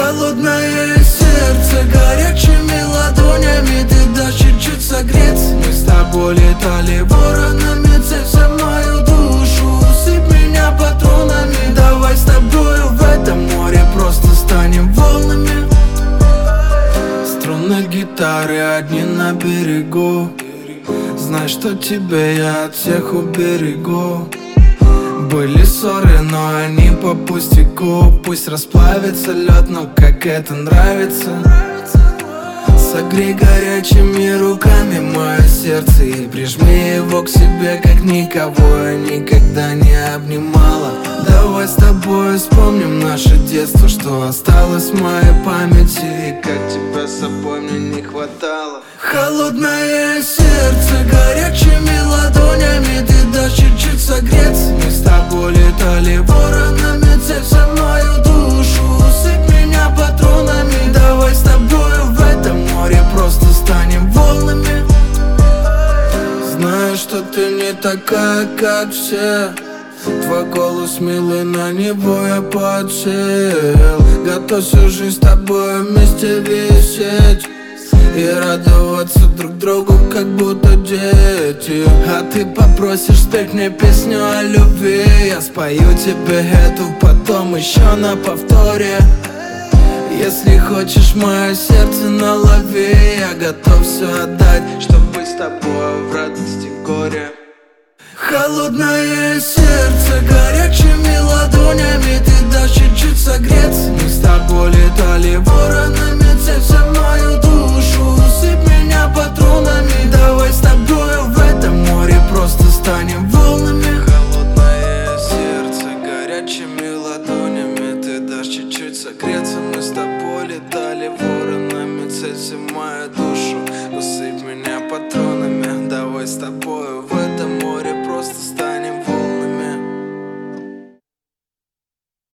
Холодное сердце горячими ладонями, ты дашь чуть-чуть согреться. Мы с тобой летали воронами, целься в мою душу, усыпь меня патронами. Давай с тобою в этом море просто станем волнами. Струны гитары одни на берегу, знай, что тебе я от всех уберегу. Были ссоры, но они по пустяку. Пусть расплавится лед, но как это нравится. Согрей горячими руками мое сердце и прижми его к себе, как никого я никогда не обнимала. Давай с тобой вспомним наше детство, что осталось в моей памяти, и как тебя с собой мне не хватало. Холодное сердце горячими ладонями, ты дашь чуть-чуть согреться. Мы с тобой летали воронами, целься в мою душу, усыпь меня патронами. Давай с тобою в этом море просто станем волнами. Знаю, что ты не такая, как все. Твой голос милый, на него я подсел. Готов всю жизнь с тобой вместе висеть и радоваться друг другу, как будто дети. А ты попросишь спеть мне песню о любви, я спою тебе эту потом еще на повторе. Если хочешь мое сердце, налови, я готов все отдать, чтобы быть с тобой в радости и горе. Холодное сердце горячими ладонями, ты дашь чуть-чуть согреться. Мы с тобой летали воронами, целься в мою душу, усыпь меня патронами. Давай с тобою в этом море просто станем волнами. Холодное сердце горячими ладонями, ты дашь чуть-чуть согреться. Мы с тобой летали воронами, целься в мою душу, усыпь меня патронами. Давай с тобою в